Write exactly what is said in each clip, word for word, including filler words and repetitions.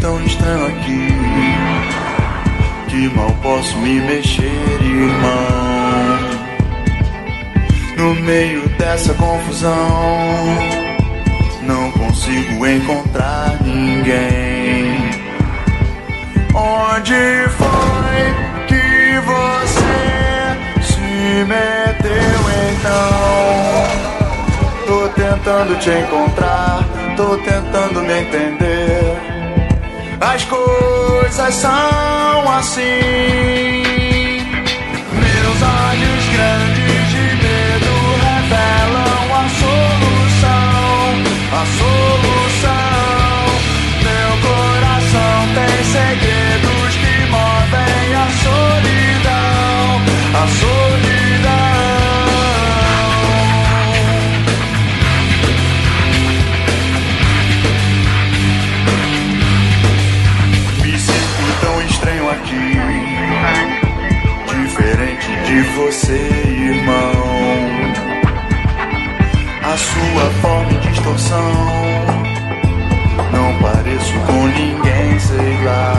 tão estranho aqui que mal posso me mexer, irmão. No meio dessa confusão, não consigo encontrar ninguém. Onde foi que você se meteu então? Tô tentando te encontrar, tô tentando me entender. As coisas são assim. Meus olhos grandes de medo revelam a solução, a solução. Meu coração tem segredos que movem a solidão, a solidão. Me sinto tão estranho aqui, diferente de você, irmão. A sua forma e distorção, não pareço com ninguém, sei lá.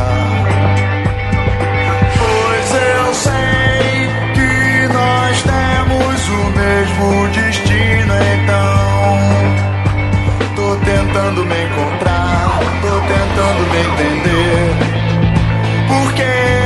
Pois eu sei que nós temos o mesmo destino, então tô tentando me encontrar, tô tentando me entender. Por quê?